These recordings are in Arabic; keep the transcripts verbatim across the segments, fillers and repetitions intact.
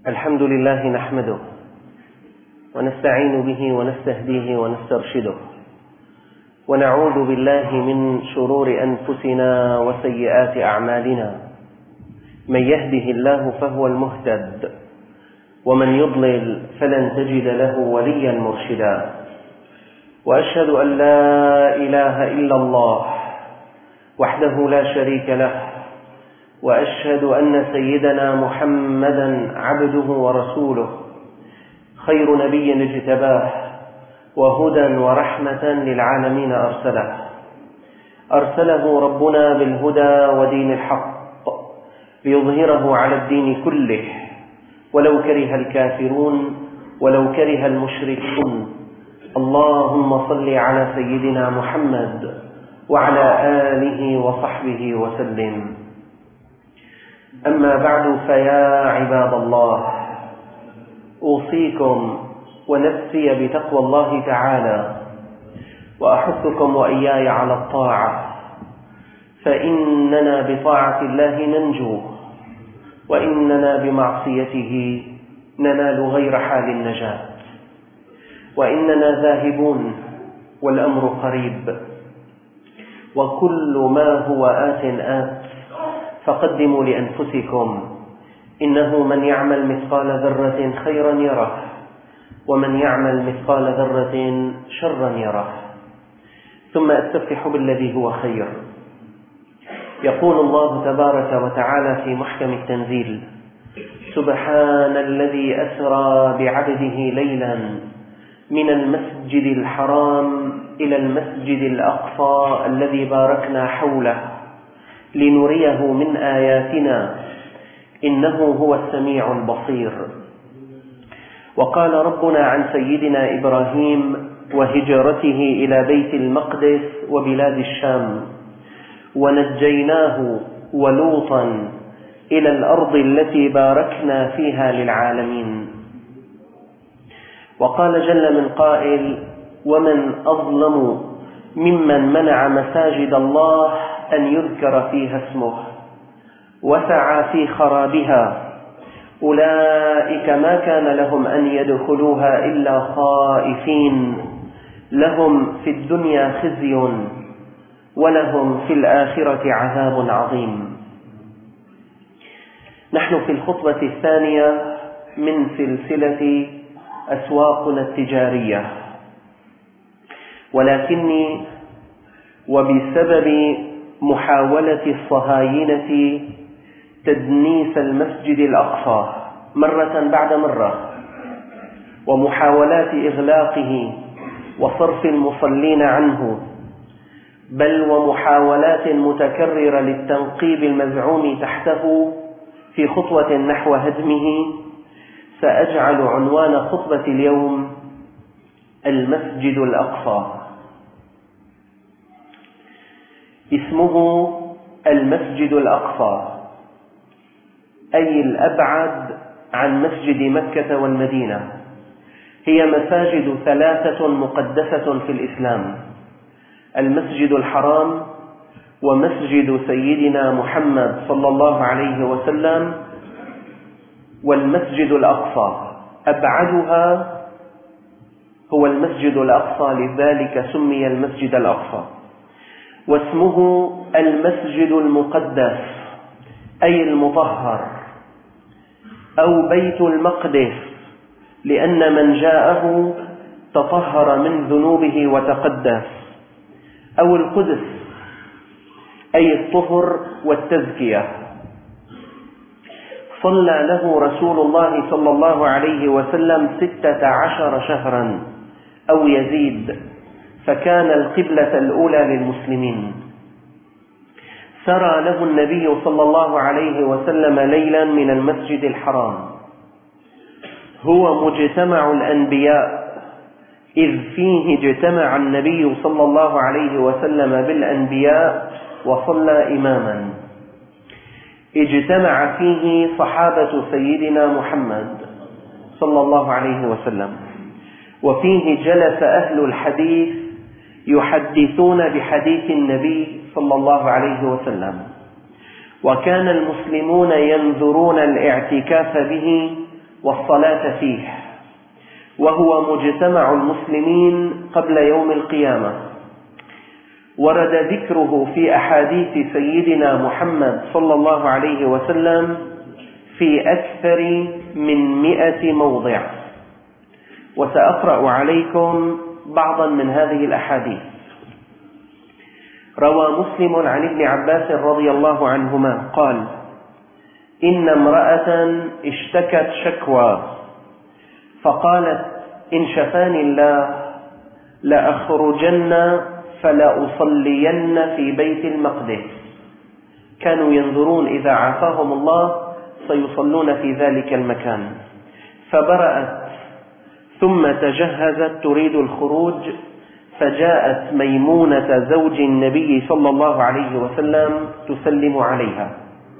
الحمد لله نحمده ونستعين به ونستهديه ونسترشده ونعوذ بالله من شرور أنفسنا وسيئات أعمالنا. من يهده الله فهو المهتد ومن يضلل فلن تجد له وليا مرشدا. وأشهد أن لا إله إلا الله وحده لا شريك له، وأشهد أن سيدنا محمدا عبده ورسوله، خير نبي اجتباه وهدى ورحمة للعالمين أرسله أرسله ربنا بالهدى ودين الحق ليظهره على الدين كله ولو كره الكافرون ولو كره المشركون. اللهم صل على سيدنا محمد وعلى آله وصحبه وسلم. أما بعد، فيا عباد الله، أوصيكم ونفسي بتقوى الله تعالى، وأحثكم وإياي على الطاعة، فإننا بطاعة الله ننجو، وإننا بمعصيته ننال غير حال النجاة. وإننا ذاهبون والأمر قريب، وكل ما هو آت آت فقدموا لأنفسكم، إنه من يعمل مثقال ذرة خيرا يره، ومن يعمل مثقال ذرة شرا يره. ثم أستفتح بالذي هو خير. يقول الله تبارك وتعالى في محكم التنزيل: سبحان الذي أسرى بعبده ليلا من المسجد الحرام إلى المسجد الأقصى الذي باركنا حوله لنريه من آياتنا إنه هو السميع البصير. وقال ربنا عن سيدنا إبراهيم وهجرته إلى بيت المقدس وبلاد الشام: ونجيناه ولوطا إلى الأرض التي باركنا فيها للعالمين. وقال جل من قائل: ومن أظلم ممن منع مساجد الله أن يذكر فيها اسمه وسعى في خرابها أولئك ما كان لهم أن يدخلوها إلا خائفين لهم في الدنيا خزي ولهم في الآخرة عذاب عظيم. نحن في الخطبة الثانية من سلسلة أسواقنا التجارية، ولكني وبسبب محاولة الصهاينة تدنيس المسجد الأقصى مرة بعد مرة، ومحاولات إغلاقه وصرف المصلين عنه، بل ومحاولات متكررة للتنقيب المزعوم تحته في خطوة نحو هدمه، سأجعل عنوان خطبة اليوم المسجد الأقصى. اسمه المسجد الأقصى، أي الأبعد عن مسجد مكة والمدينة. هي مساجد ثلاثة مقدسة في الإسلام: المسجد الحرام، ومسجد سيدنا محمد صلى الله عليه وسلم، والمسجد الأقصى. أبعدها هو المسجد الأقصى، لذلك سمي المسجد الأقصى. واسمه المسجد المقدس، أي المطهر، أو بيت المقدس، لأن من جاءه تطهر من ذنوبه وتقدس، أو القدس، أي الطهر والتزكية. صلى له رسول الله صلى الله عليه وسلم ستة عشر شهرا أو يزيد، فكان القبلة الأولى للمسلمين. سرى له النبي صلى الله عليه وسلم ليلا من المسجد الحرام. هو مجتمع الأنبياء، إذ فيه اجتمع النبي صلى الله عليه وسلم بالأنبياء وصلى إماما. اجتمع فيه صحابة سيدنا محمد صلى الله عليه وسلم، وفيه جلس أهل الحديث يحدثون بحديث النبي صلى الله عليه وسلم، وكان المسلمون ينذرون الاعتكاف به والصلاة فيه، وهو مجتمع المسلمين قبل يوم القيامة. ورد ذكره في أحاديث سيدنا محمد صلى الله عليه وسلم في أكثر من مئة موضع، وسأقرأ عليكم بعضا من هذه الأحاديث. روى مسلم عن ابن عباس رضي الله عنهما قال: إن امرأة اشتكت شكوى فقالت: إن شفاني الله لأخرجن فلأصلين في بيت المقدس. كانوا ينظرون إذا عافاهم الله سيصلون في ذلك المكان، فبرأت ثم تجهزت تريد الخروج، فجاءت ميمونة زوج النبي صلى الله عليه وسلم تسلم عليها.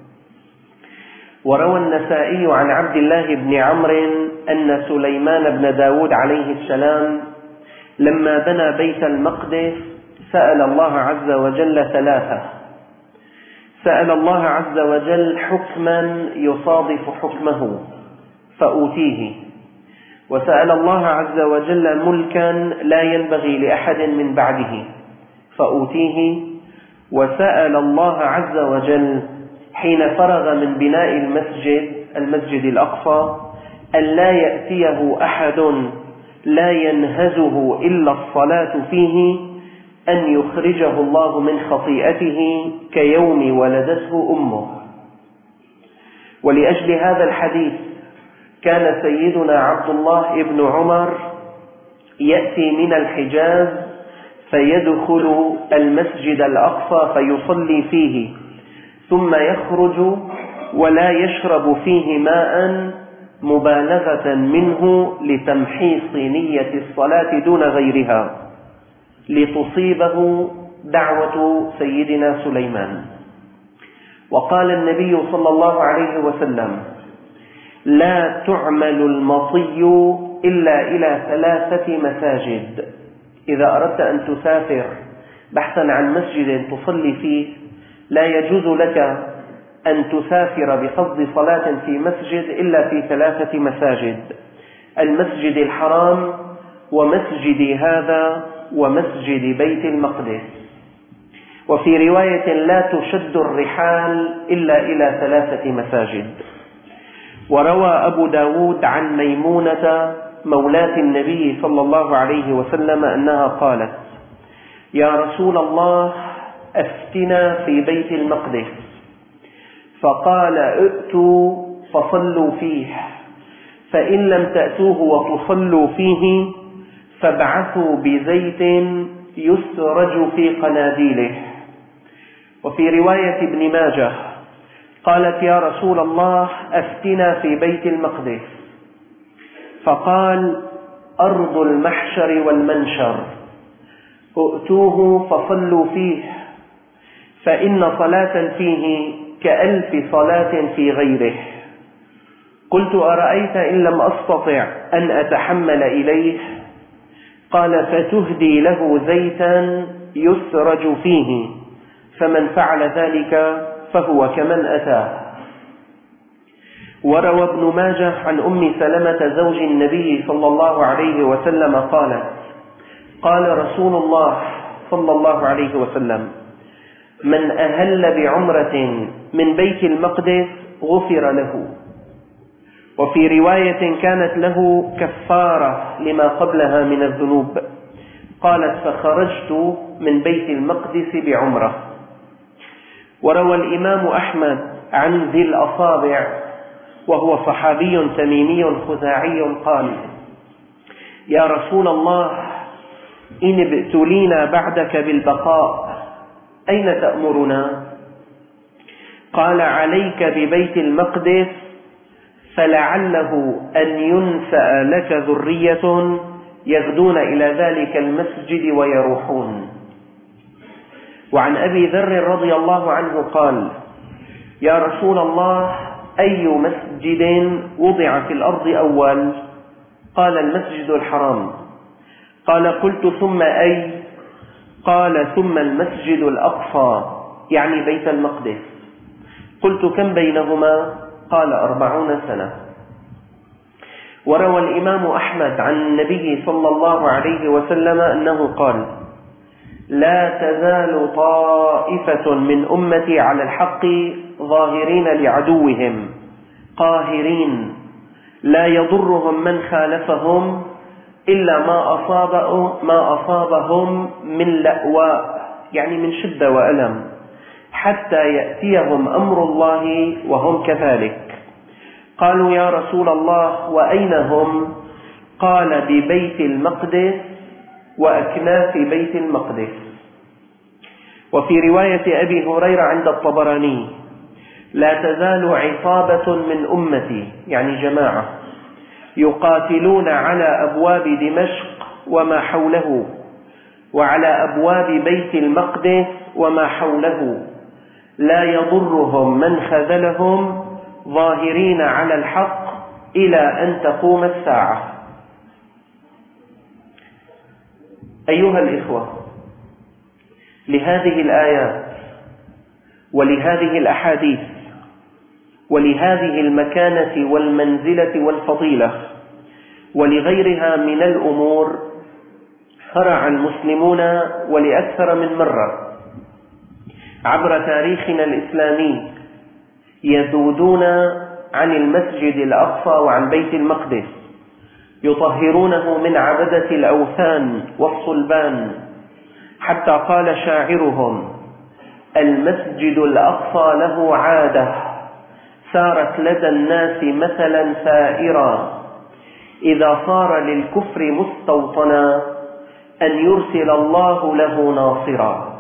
وروى النسائي عن عبد الله بن عمرو أن سليمان بن داود عليه السلام لما بنى بيت المقدس سأل الله عز وجل ثلاثة: سأل الله عز وجل حكما يصادف حكمه فأوتيه، وسأل الله عز وجل ملكا لا ينبغي لأحد من بعده فأوتيه، وسأل الله عز وجل حين فرغ من بناء المسجد المسجد الأقصى أن لا يأتيه أحد لا ينهزه إلا الصلاة فيه أن يخرجه الله من خطيئته كيوم ولدته أمه. ولأجل هذا الحديث كان سيدنا عبد الله بن عمر يأتي من الحجاز فيدخل المسجد الأقصى فيصلي فيه، ثم يخرج ولا يشرب فيه ماء مبالغة منه لتمحيص نية الصلاة دون غيرها لتصيبه دعوة سيدنا سليمان. وقال النبي صلى الله عليه وسلم: لا تعمل المطي إلا إلى ثلاثة مساجد. إذا أردت أن تسافر بحثا عن مسجد تصلي فيه لا يجوز لك أن تسافر بقصد صلاة في مسجد إلا في ثلاثة مساجد: المسجد الحرام، ومسجد هذا، ومسجد بيت المقدس. وفي رواية: لا تشد الرحال إلا إلى ثلاثة مساجد. وروى أبو داود عن ميمونة مولاة النبي صلى الله عليه وسلم أنها قالت: يا رسول الله أفتنا في بيت المقدس. فقال: ائتوا فصلوا فيه، فإن لم تأتوه وتصلوا فيه فابعثوا بزيت يسرج في قناديله. وفي رواية ابن ماجه قالت: يا رسول الله أفتنا في بيت المقدس. فقال: أرض المحشر والمنشر، ائتوه فصلوا فيه، فإن صلاة فيه كألف صلاة في غيره. قلت: أرأيت إن لم أستطع أن أتحمل إليه؟ قال: فتهدي له زيتا يسرج فيه، فمن فعل ذلك فهو كمن أتاه. وروى ابن ماجه عن أم سلمة زوج النبي صلى الله عليه وسلم قالت: قال رسول الله صلى الله عليه وسلم: من أهل بعمرة من بيت المقدس غفر له. وفي رواية: كانت له كفارة لما قبلها من الذنوب. قالت: فخرجت من بيت المقدس بعمرة. وروى الإمام أحمد عن ذي الأصابع وهو صحابي تميمي خزاعي قال: يا رسول الله إن ابتلينا بعدك بالبقاء أين تأمرنا؟ قال: عليك ببيت المقدس، فلعله أن ينسأ لك ذرية يغدون إلى ذلك المسجد ويروحون. وعن أبي ذر رضي الله عنه قال: يا رسول الله أي مسجد وضع في الأرض أول؟ قال: المسجد الحرام. قال: قلت: ثم أي؟ قال: ثم المسجد الأقصى، يعني بيت المقدس. قلت: كم بينهما؟ قال: أربعون سنة. وروى الإمام أحمد عن النبي صلى الله عليه وسلم أنه قال: لا تزال طائفة من أمتي على الحق ظاهرين لعدوهم قاهرين لا يضرهم من خالفهم إلا ما أصاب ما أصابهم من لأواء، يعني من شدة وألم، حتى يأتيهم أمر الله وهم كذلك. قالوا: يا رسول الله وأين هم؟ قال: ببيت المقدس وأكناف بيت المقدس. وفي رواية أبي هريرة عند الطبراني: لا تزال عصابة من أمتي، يعني جماعة، يقاتلون على أبواب دمشق وما حوله، وعلى أبواب بيت المقدس وما حوله، لا يضرهم من خذلهم، ظاهرين على الحق إلى أن تقوم الساعة. أيها الإخوة، لهذه الآيات ولهذه الأحاديث ولهذه المكانة والمنزلة والفضيلة ولغيرها من الأمور هرع المسلمون ولأكثر من مرة عبر تاريخنا الإسلامي يذودون عن المسجد الأقصى وعن بيت المقدس، يطهرونه من عبدة الأوثان والصلبان، حتى قال شاعرهم: المسجد الأقصى له عادة سارت لدى الناس مثلا سائرا، إذا صار للكفر مستوطنا أن يرسل الله له ناصرا.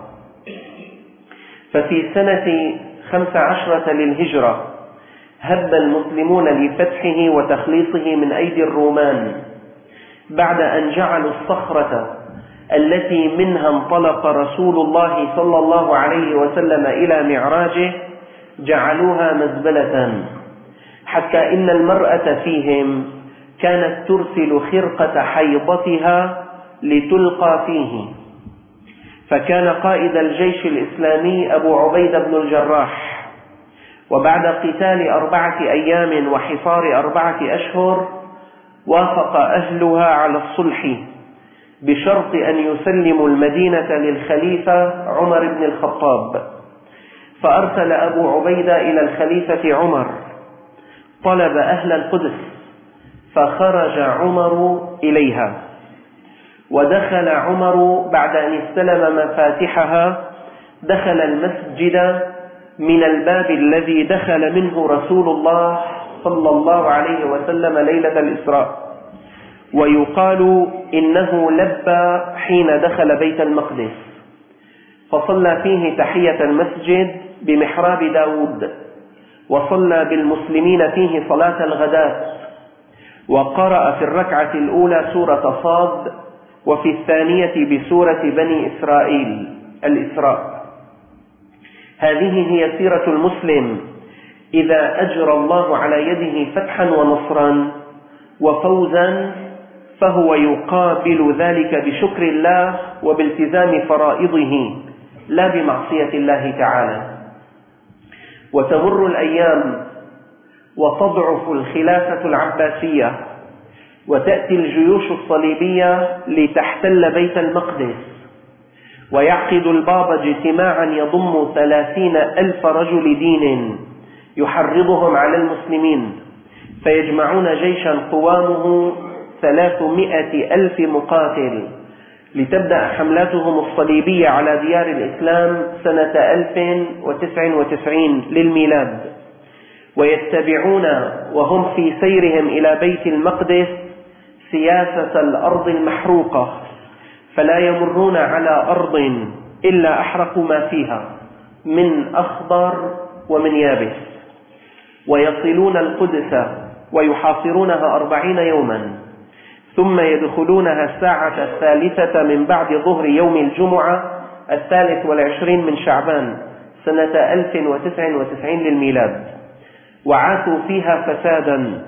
ففي سنة خمس عشرة للهجرة هب المسلمون لفتحه وتخليصه من أيدي الرومان، بعد أن جعلوا الصخرة التي منها انطلق رسول الله صلى الله عليه وسلم إلى معراجه جعلوها مزبلة، حتى إن المرأة فيهم كانت ترسل خرقة حيضتها لتلقى فيه. فكان قائد الجيش الإسلامي أبو عبيدة بن الجراح، وبعد قتال أربعة أيام وحصار أربعة أشهر وافق أهلها على الصلح بشرط أن يسلموا المدينة للخليفة عمر بن الخطاب. فأرسل أبو عبيدة إلى الخليفة عمر طلب أهل القدس، فخرج عمر إليها، ودخل عمر بعد أن استلم مفاتحها، دخل المسجد من الباب الذي دخل منه رسول الله صلى الله عليه وسلم ليلة الإسراء، ويقال إنه لبى حين دخل بيت المقدس، فصلى فيه تحية المسجد بمحراب داود، وصلى بالمسلمين فيه صلاة الغداة، وقرأ في الركعة الأولى سورة صاد، وفي الثانية بسورة بني إسرائيل الإسراء. هذه هي سيرة المسلم إذا أجرى الله على يده فتحا ونصرا وفوزا، فهو يقابل ذلك بشكر الله وبالتزام فرائضه لا بمعصية الله تعالى. وتمر الأيام وتضعف الخلافة العباسية، وتأتي الجيوش الصليبية لتحتل بيت المقدس، ويعقد البابا اجتماعا يضم ثلاثين ألف رجل دين يحرضهم على المسلمين، فيجمعون جيشا قوامه ثلاثمائة ألف مقاتل لتبدأ حملاتهم الصليبية على ديار الإسلام سنة ألف وتسعة وتسعين للميلاد، ويتبعون وهم في سيرهم إلى بيت المقدس سياسة الأرض المحروقة، فلا يمرون على أرض إلا أحرقوا ما فيها من أخضر ومن يابس، ويصلون القدس ويحاصرونها أربعين يوما، ثم يدخلونها الساعة الثالثة من بعد ظهر يوم الجمعة الثالث والعشرين من شعبان سنة ألف وتسعة وتسعين للميلاد، وعاثوا فيها فسادا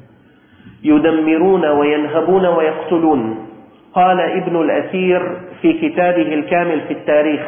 يدمرون وينهبون ويقتلون. قال ابن الأثير في كتابه الكامل في التاريخ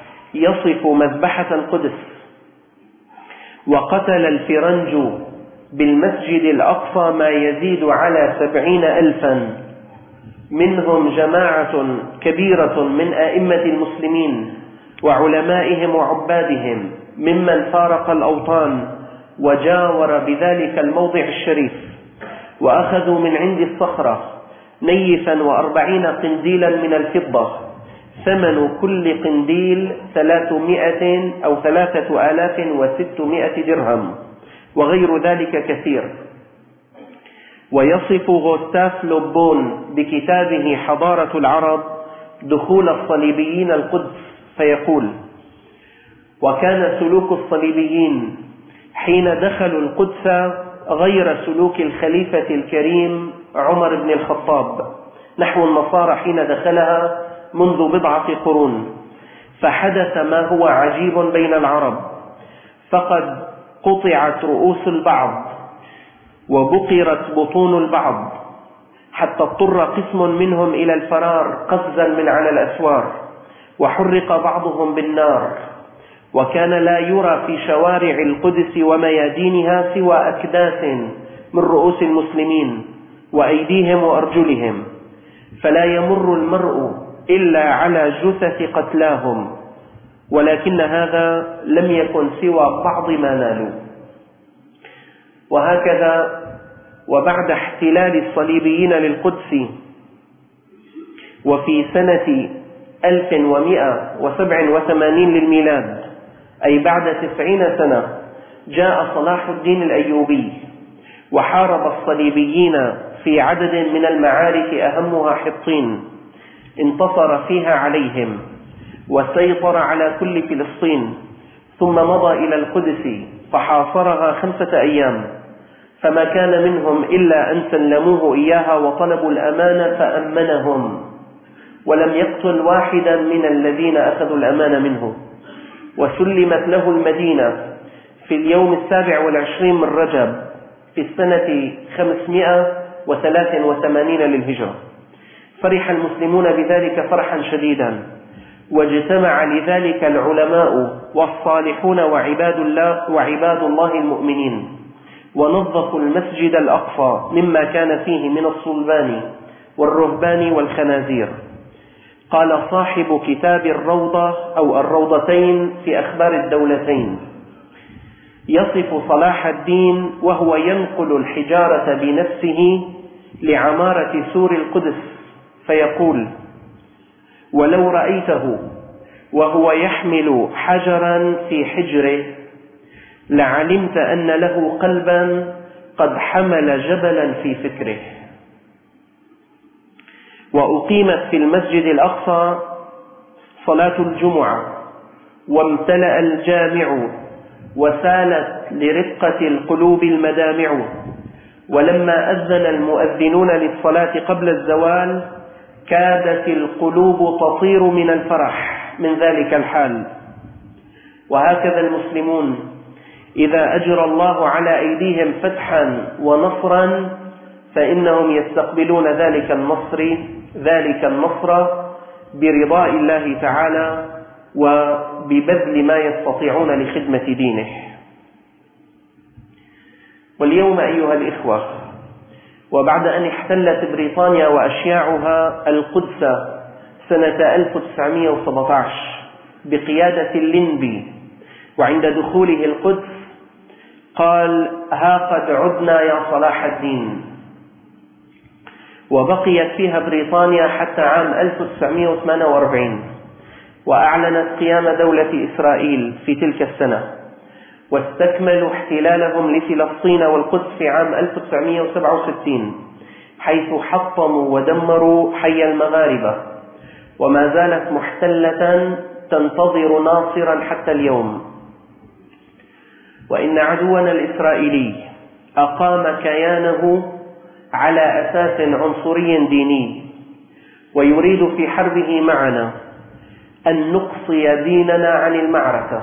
يصف مذبحة القدس: وقتل الفرنج بالمسجد الأقصى ما يزيد على سبعين ألفا، منهم جماعة كبيرة من أئمة المسلمين وعلمائهم وعبادهم ممن فارق الأوطان وجاور بذلك الموضع الشريف، وأخذوا من عند الصخرة نيفا وأربعين قنديلا من الفضة، ثمن كل قنديل ثلاثمائة أو ثلاثة آلاف وستمائة درهم، وغير ذلك كثير. ويصف غوستاف لوبون بكتابه حضارة العرب دخول الصليبيين القدس فيقول: وكان سلوك الصليبيين حين دخلوا القدس غير سلوك الخليفة الكريم عمر بن الخطاب نحو النصارى حين دخلها منذ بضعة قرون، فحدث ما هو عجيب بين العرب، فقد قطعت رؤوس البعض وبقرت بطون البعض، حتى اضطر قسم منهم إلى الفرار قفزا من على الأسوار، وحرق بعضهم بالنار، وكان لا يرى في شوارع القدس وميادينها سوى أكداس من رؤوس المسلمين وأيديهم وأرجلهم، فلا يمر المرء إلا على جثث قتلاهم، ولكن هذا لم يكن سوى بعض ما نالوا. وهكذا وبعد احتلال الصليبيين للقدس وفي سنة ألف ومئة وسبع وثمانين للميلاد، أي بعد تسعين سنة، جاء صلاح الدين الأيوبي وحارب الصليبيين في عدد من المعارك أهمها حطين، انتصر فيها عليهم وسيطر على كل فلسطين، ثم مضى إلى القدس فحاصرها خمسة أيام، فما كان منهم إلا أن سلموه إياها وطلبوا الأمان فأمنهم، ولم يقتل واحدا من الذين أخذوا الأمان منه. وسلمت له المدينة في اليوم السابع والعشرين من رجب في السنة خمسمائة وثلاث وثمانين للهجرة. فرح المسلمون بذلك فرحا شديدا، واجتمع لذلك العلماء والصالحون وعباد الله, وعباد الله المؤمنين، ونظفوا المسجد الأقصى مما كان فيه من الصلبان والرهبان والخنازير. قال صاحب كتاب الروضة أو الروضتين في أخبار الدولتين، يصف صلاح الدين وهو ينقل الحجارة بنفسه لعمارة سور القدس فيقول: ولو رأيته وهو يحمل حجرا في حجره لعلمت أن له قلبا قد حمل جبلا في فكره. وأقيمت في المسجد الأقصى صلاة الجمعة، وامتلأ الجامع، وسالت لرقة القلوب المدامع، ولما أذن المؤذنون للصلاة قبل الزوال كادت القلوب تطير من الفرح من ذلك الحال. وهكذا المسلمون إذا أجرى الله على أيديهم فتحا ونصرا فإنهم يستقبلون ذلك النصر ذلك النصر برضاء الله تعالى وببذل ما يستطيعون لخدمة دينه. واليوم أيها الإخوة، وبعد أن احتلت بريطانيا وأشياعها القدس سنة ألف وتسعمائة وسبعة عشر بقيادة اللينبي، وعند دخوله القدس قال: ها قد عدنا يا صلاح الدين. وبقيت فيها بريطانيا حتى عام ألف وتسعمائة وثمانية وأربعين، وأعلنت قيام دولة إسرائيل في تلك السنة، واستكملوا احتلالهم لفلسطين والقدس في عام ألف وتسعمائة وسبعة وستين، حيث حطموا ودمروا حي المغاربة، وما زالت محتلة تنتظر ناصرا حتى اليوم. وإن عدونا الإسرائيلي أقام كيانه على أساس عنصري ديني، ويريد في حربه معنا أن نقصي ديننا عن المعركة.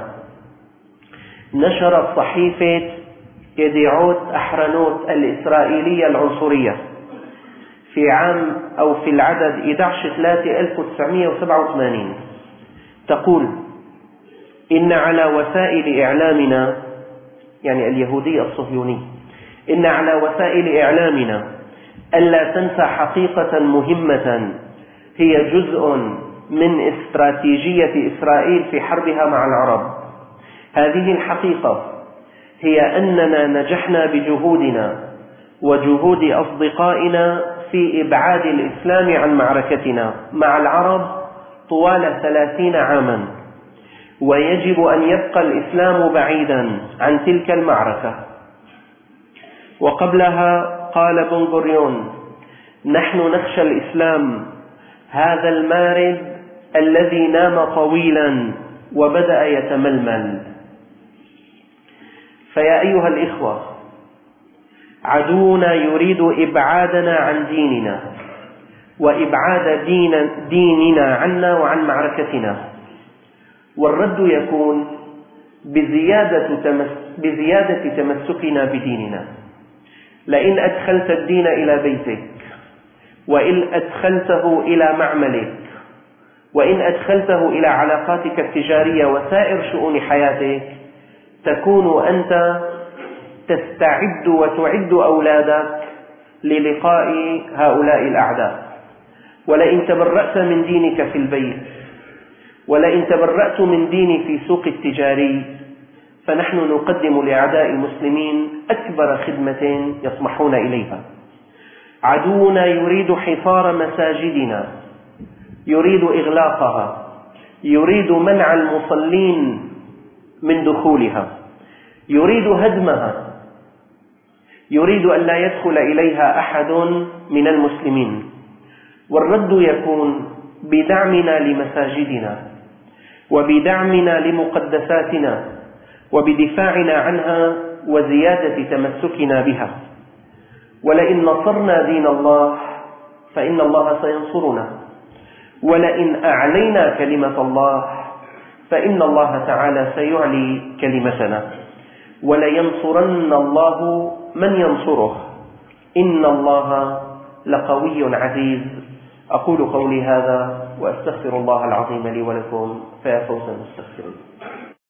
نشرت صحيفة يديعوت أحرنوت الإسرائيلية العنصرية في عام أو في العدد أحد عشر ثلاثة ألف وتسعمائة وسبعة وثمانين تقول: إن على وسائل إعلامنا، يعني اليهودي الصهيوني، إن على وسائل إعلامنا ألا تنسى حقيقة مهمة هي جزء من استراتيجية إسرائيل في حربها مع العرب. هذه الحقيقة هي أننا نجحنا بجهودنا وجهود أصدقائنا في إبعاد الإسلام عن معركتنا مع العرب طوال ثلاثين عاما، ويجب أن يبقى الإسلام بعيدا عن تلك المعركة. وقبلها قال بن غوريون: نحن نخشى الإسلام هذا المارد الذي نام طويلا وبدأ يتململ. فيا أيها الإخوة، عدونا يريد إبعادنا عن ديننا وإبعاد دين ديننا عنا وعن معركتنا، والرد يكون بزيادة, تمس بزيادة تمسكنا بديننا. لئن أدخلت الدين إلى بيتك، وإن أدخلته إلى معملك، وإن أدخلته إلى علاقاتك التجارية وسائر شؤون حياتك، تكون أنت تستعد وتعد أولادك للقاء هؤلاء الأعداء. ولئن تبرأت من دينك في البيت، ولئن تبرأت من ديني في سوق التجاري، فنحن نقدم لأعداء المسلمين أكبر خدمة يطمحون إليها. عدونا يريد حصار مساجدنا، يريد إغلاقها، يريد منع المصلين من دخولها، يريد هدمها، يريد أن لا يدخل إليها أحد من المسلمين. والرد يكون بدعمنا لمساجدنا، وبدعمنا لمقدساتنا، وبدفاعنا عنها وزيادة تمسكنا بها. ولئن نصرنا دين الله فإن الله سينصرنا، ولئن أعلينا كلمة الله فإن الله تعالى سيعلي كلمتنا، ولينصرن الله من ينصره، إن الله لقوي عزيز. أقول قولي هذا وأستغفر الله العظيم لي ولكم، فيا فوز المستغفرين.